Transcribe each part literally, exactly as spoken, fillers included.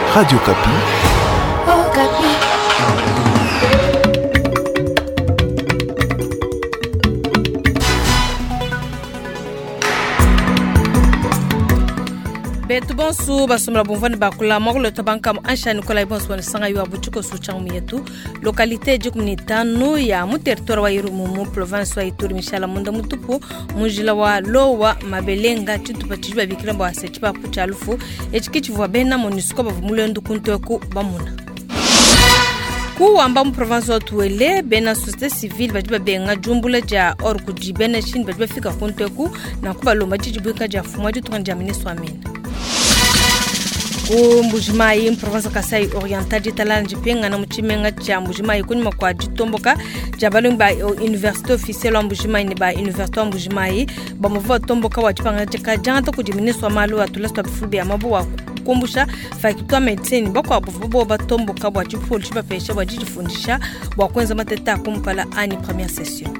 Radio Kapi. Oh, Kapi. Betu bonsu basumra bonvani bakula moglo tabanka ansha Nicolas bonsu wana sanga yu abuchuko suchang mietu localité jikuni tanu ya mu territoire wa Irumu mu province wa Ituri mishala munda mutupu mujila wa lowa mabelenga chitupa chiba bikiramba wa sechipa puchalufu echikichivwa bena monisco bavumulendu kuntoku bamuna ku amba mu province wa Tuele bena société civile bajiba benga jumbula ja or kujibena shin bajiba fika kuntoku na kuba lomba chijibuka ja fumwa jitukanja ministre amena ku Mbujimai province Kasai Oriental jitala njipenga na mchimenga cha Mbujimai kunyuma kwa jitomboka jabalung ba université officielle wa Mbujimai ni ba université wa Mbujimai ba mova tomboka wa jipanga jaka janta ku ministre wa malu atulasta bifubi amabu wa kumbusha fakitwa medicine bako abufubo ba tomboka wa jipol chiba pesha wa jijifundisha wa kwanza mateta kumpala ani première session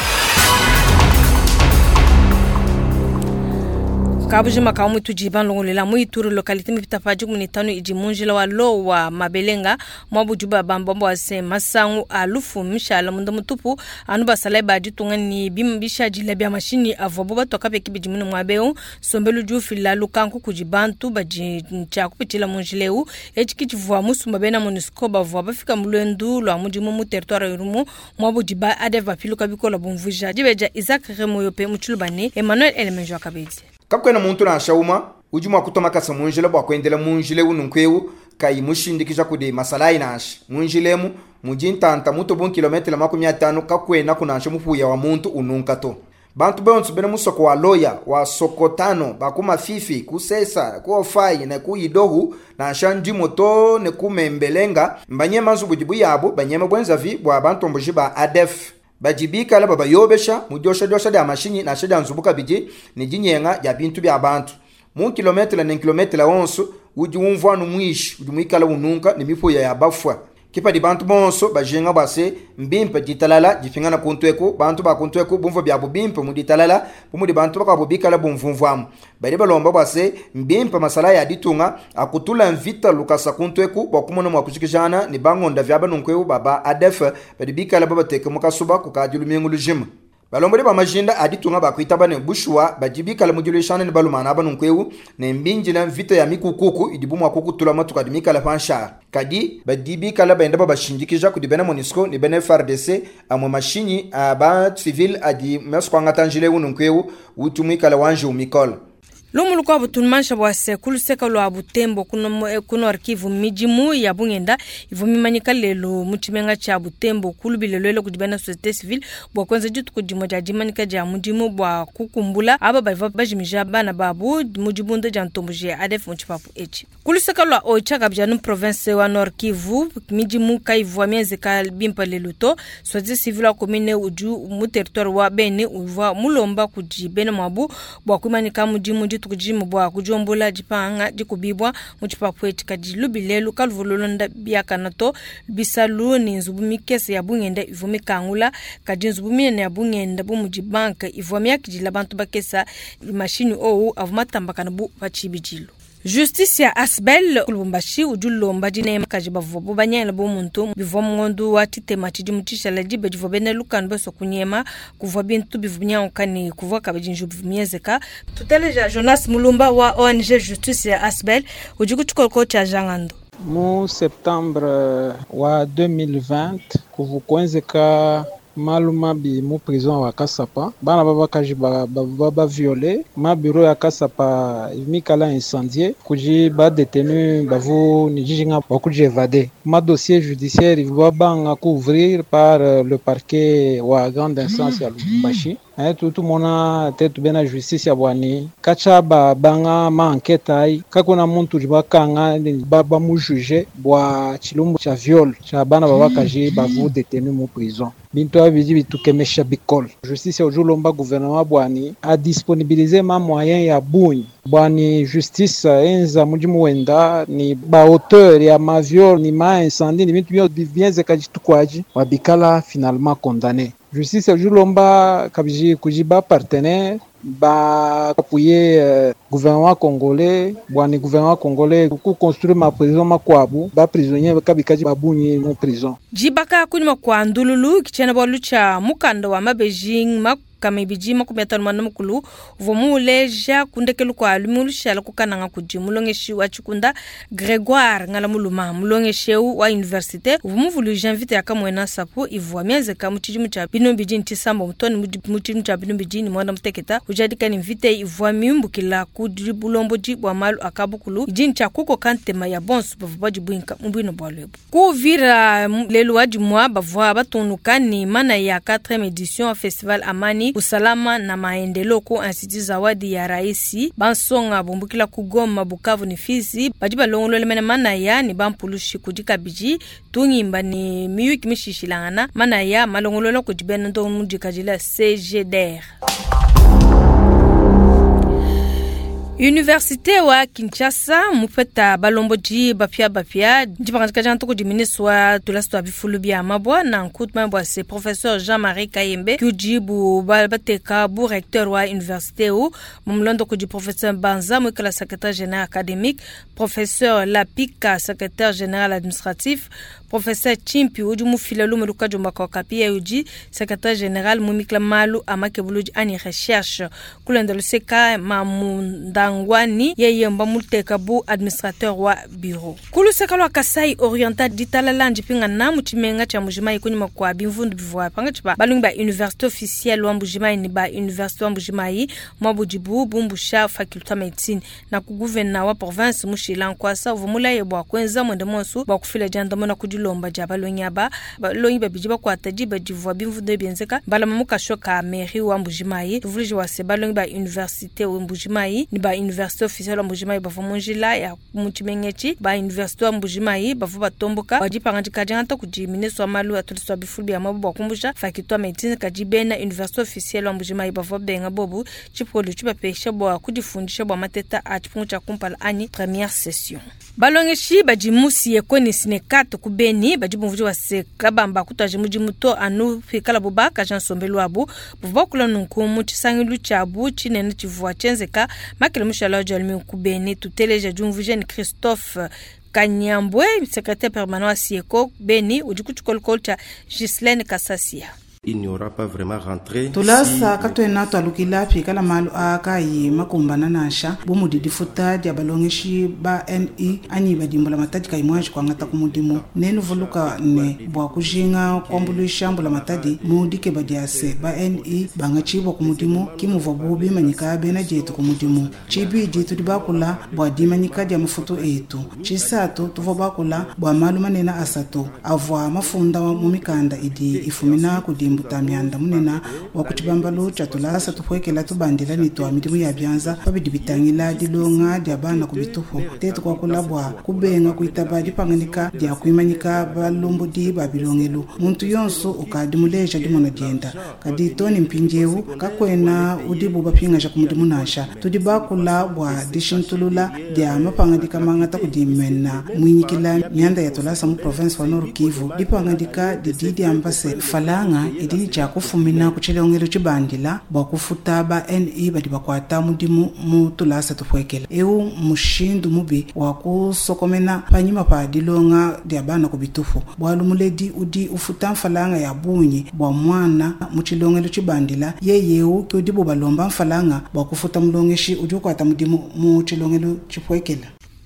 Kabujima ka mutu jiban longolela mu Ituri localité mipita faji munitano ijimunjila wa lo wa mabelenga mwabu juba bambombo wa se masangu alufu mishala munda mutupu anuba salai baji tungani bimbisha jilabia mashini avobo batoka peki bijimuni mwabeu sombelu juu fila lukanku kujibantu baji nchaku pichila munjileu echikichivua musu mbabena monisco bavua bafika mluendu lo amujimu mu territoire Irumu mwabu jiba adeva piluka biko la bumvuja jibeja Isaac Remo yope mchulubani Emmanuel Elemenjo akabezi Kapkwena muntu na shauma ujuma kutoma kasa munjile bwa kwendela munjile ununkweu kai mushindikisha kude masalai nashi munjilemu mujintanta muto bon kilometre makumi atano kakwena kunansha mupuya wa muntu ununkato bantu bonsu bene musoko wa loya wa sokotano bakuma fifi kusesa kuofai na kuidohu na shanji moto ne kumembelenga mbanye manzu bujibu yabo banyema bwenzavi bwa bantu mbujiba adef bajibika la baba yobesha mujosha josha da mashini na sheda nzubuka biji ni jinyenga ya bintu bya abantu mu kilometre na kilometre onso uji umvwanu mwishi uji mwikala ununka ni mipo ya bafwa kipa di bantu bonso bajenga base mbimpe ditalala jifingana kuntweko bantu ba kuntweko bumvo bya bubimpe mu ditalala bumu di bantu ba bubika la bumvumvwamu bali balomba base mbimpe masala ya ditunga akutula mvita lukasa kuntweko bakumona mwa kushikijana ni bangonda vyaba nunkweu baba adef bali bika la baba teke mukasuba kukajulumengu lujima balomba ba majinda aditunga bakwita bane bushwa bajibika la mujulishana ni balumana abanunkweu ne mbinjila mvita ya mikukuku idibumwa kukutula matuka dimika la pansha kadi badibika la baenda babashindikija kudibena monisco ni bene F R D C amwe mashini aba civil adi meskwanga tanjile ununkweu utumika la wanje umikola Lumu kwa butunmansha bwa sekulu seka lo abutembo kuno kuno arkivu mijimu ya bungenda ivumimanyika lelo muchimenga cha butembo kulubile lelo kujibana société civile bwa kwanza jitu kujimoja jimanika ja mujimu bwa kukumbula aba baiva bajimija bana babu mujibunda jantombuje adef muchipapu echi kuluseka lo ocha kabjanu province wa Nord Kivu mijimu kaivu mieze kalbimpa leluto société civile commune uju mu territoire wa bene uva mulomba kujibena mabu bwa kumanika mujimu tukujimu bwa kujombola jipanga jikubibwa muchipapu kadilubilelu kalvololonda biakanato bisalu ni nzubumikese ya bungenda ivumikangula kadinzubumine ya bungenda bumujibanka ivumya kijila bantu bakesa mashini ou avumatambakana bu bachibijilo Justice ya Asbel kulubumbashi ujulomba jine makajiba vobo banyela bo muntu bivomngondu watite matiji mutisha la jibe jivobene lukan beso kunyema kuva bintu bivunya okani kuva kabijinju bivumyezeka tuteleja Jonas Mulumba wa O N G Justice ya Asbel ujukuchukoko cha jangando mu septembre wa deux mille vingt kuvukwenzeka maluma bi mu prison wa Kasapa bana baba kaji ba baba violé ma bureau ya Kasapa mikala incendié kuji ba détenu bavu ni jinga bakuji évadé ma dossier judiciaire va banga couvrir par le parquet wa grande instance ya Lubumbashi eh tout mona tete bena justice ya bwani kacha ba banga ma enquête ai kakuna muntu jibakanga baba mu juger bwa chilumbu cha viol cha bana baba kaji bavu détenu mu prison bintu abiji bitukemesha bikol justice ojulomba gouvernement bwani a disponibiliser ma moyen ya bunyi bwani justice enza mujimu wenda ni ba auteur ya ma viol ni ma incendie ni bintu byo bienze kajitukwaji wabikala finalement condamné justice ojulomba kabiji kujiba partenaire ba appuyer euh, gouvernement congolais bwani gouvernement congolais ku construire ma prison makwabu ba prisonnier kabikaji babunyi mu prison jibaka kunyuma kwa ndululu kichena bolucha mukanda wa mabejing mak kama ibijima kumetana mwana mukulu vomuleja kundekelu kwa alumusha la kukananga kujimulongeshi wa chikunda Grégoire ngala muluma mulongeshi wa université vomuvulu janvite yakamwena sapo ivwa mianze kamu chijimu cha bino bijini tisambo mutoni mutimu cha bino bijini mwana mteketa ujadika ni mvite ivwa miumbu kila kudribulombo jibwa malu akabukulu ijini cha kuko kantema ya bonsu bavubaji buinka mbino bwalebu kuvira lelu wajimwa bavwa batonukani mana ya quatrième édition festival Amani usalama na maendeleo ku Institut Zawadi ya Raisi bansonga bumbukila kugoma Bukavu ni Fizi bajiba longolo lemena mana ya ni bampulushi kudika biji tungimba ni miyuki mishishilangana mana ya malongolo kujibena ndo mujikajila C G D R. Université wa Kinshasa mupeta balomboji bapia bapia jibangatika janto ko diminiswa tulasto abifulu bia mabwa na nkutma bwa se professeur Jean-Marie Kayembe kujibu balbateka bu recteur wa université u mumlondo ko di professeur Banza mukala secrétaire général académique professeur Lapika secrétaire général administratif professeur Chimpi uju mufilalo meluka jomba kwa kapia uji secrétaire général mumikla malu amakebuluji ani recherche kulenda luseka mamunda ngwani yeye mba multeka bu administrateur wa bureau kulu sekalo Kasai oriental ditalala njipinga na mutimenga cha mujimai kunyuma kwa bimvundu bivwa panga chipa balungi ba université officielle wa mujimai ni ba université wa mujimai mabujibu bumbusha faculté médecine na ku gouverneur wa province mushila nkwasa vumula yebwa kwenza mwende monsu ba kufila jandamo na kujilomba jaba lonyaba balongi babijiba kwa tajiba divwa bimvundu bienzeka balamuka shoka mairie wa mujimai tuvuliji wa se balongi ba université wa mujimai ni ba université officielle mbujimai bafumunjila ya mutimengechi ba université wa mbujimai bafu batomboka wajipanga jikajanta kujiministre wa malu atuliswa bifulbi ya mabu bakumbusha fakitwa medicine kajibena université officielle wa mbujimai bafu benga bobu chipolo chupa pesha bwa kudifundisha bwa mateta achipungu cha kumpala ani première session balongeshi bajimusi yekoni sinekato kubeni bajibumvuji wa sekabamba kutaje mujimuto anu fikala bubaka Jean Sombelu abu buvokula nunkumu chisangilu chabu chinene chivua chenzeka makele mushala jalmi kubeni tuteleja jumvuje ni Christophe Kanyambwe secrétaire permanent à Sieko Beni ujikuchukol kolcha Gislaine Kassasia. Il n'y aura pas vraiment rentré. Tulasa si katwena twalukila fikala malu akayi makumbana nasha bumudidi futa dia balongeshi ba N I anyi badimbola matadi kai mwaji kwa ngata kumudimu nenu voluka ne bwa kujinga kombulisha mbula matadi mudike badiase ba N I banga chibo kumudimu kimuva bubi manyika bena jetu kumudimu chibi jetu dibakula bwa dimanyika dia mafuto etu chisato tuvo bakula bwa malu manena asato avwa mafunda wa mumikanda idi ifumina kudi mbutamianda munena wakutibambalo chatulasa tukwekela tubandila ni twa midimu ya byanza babidibitangila dilonga dia bana kubituho tetu kwa kulabwa kubenga kuitabadi panganika dia kuimanyika balombodi babilongelu muntu yonso ukadimuleja dimona dienda kaditoni mpinjewu kakwena udibu bapinga ja kumudimu nasha tudibakula bwa dishintulula dia mapangadika mangata kudimena mwinyikila nyanda ya tulasa mu province wa Nord Kivu dipangadika dididi ambase falanga idini cha kufumina kuchilongelo chibandila bwa kufuta ba N I badi bakwata mudimu mu tulasa tufwekela eu mushindu mubi wa kusokomena panyima pa dilonga dia bana kubitufu bwa lumuledi udi ufuta mfalanga ya bunyi bwa mwana muchilongelo chibandila yeyeu kodibo balomba mfalanga bwa kufuta mulongeshi udi kwata mudimu mu chilongelo chifwekela.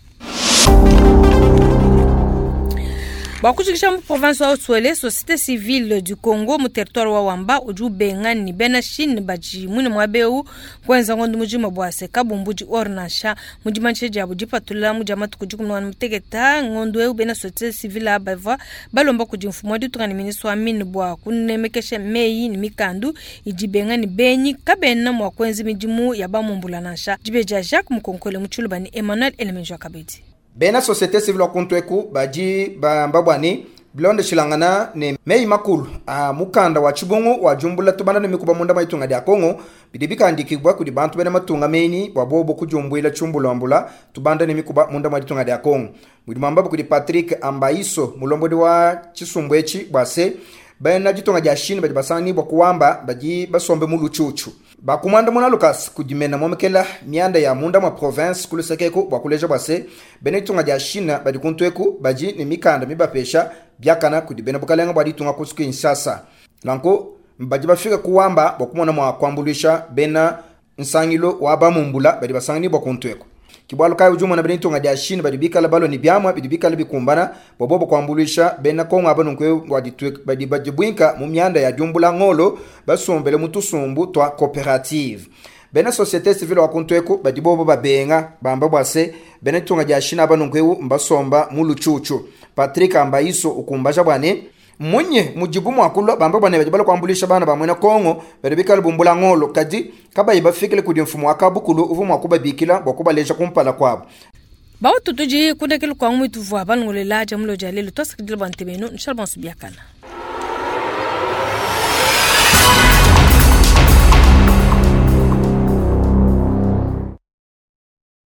Bakujikisha mu province wa Outswele société civile du Congo mu territoire wa Wamba uju bengani bena shin baji mune mwabeu kwenza ngondo mujima bwase kabumbuji ornasha mujimanche jabu jipatula mujamatu kujukumwa mutegeta ngondo eu bena société civile abava balomba kujimfumo ditugani ministre wa mine bwa kunemekeshe meyi ni mikandu ijibengani benyi kabena mwa kwenzi mijimu ya bamumbulanasha jibeja Jacques Mukonkole muchulubani Emmanuel Elemenjo Kabedi bena société civile kuntweku baji bambabwani blonde shilangana ne mei makulu a mukanda wa chibungu wa jumbula tubana ne mikuba munda maitunga dia Kongo bidibika andikibwa kudi bantu bena matunga meni wabobo kujumbula chumbula mbula tubanda ne mikuba munda maitunga dia Kongo mwidimamba kudi Patrick Ambaiso mulombodi wa chisumbwechi bwase bena jitunga dia shini baji basani bwa kuwamba baji basombe mulu chuchu bakumanda mona Lucas kudimena momekela mianda ya munda ma province kulusekeko bakuleja base benetunga dia China badi kuntweku baji ni mikanda mibapesha byakana kudibena bukalenga badi tunga kusuku Kinshasa lanko mbaji bafika kuwamba bakumona mwa kwambulisha bena nsangilo waba mumbula badi basangani bakuntweku kibwalo kayo juma na benetunga dia China badi bikala balo ni byamwa bidi bikala bikumbana bobo kwambulisha bena konga abanunkwe badi twek badi bajibwinka mu myanda ya jumbula ngolo basombele mutusumbu twa cooperative bena societe civile wa kuntweko badi bobo babenga bamba bwase benetunga dia China abanunkwe mbasomba muluchuchu Patrick Ambaiso ukumbaja bwane munye mujibumu akulo bamba bwane bajibala kwambulisha bana bamwena Kongo badi bikala bumbula ngolo kadi kaba ibafikile kudi mfumu akabukulu uvumu akuba bikila bokuba leja kumpala kwabo bawo tutuji kudekelo kwa mwitu vwa banngole laja mlo jalelo tosikidile bantebeno nshalban subiakana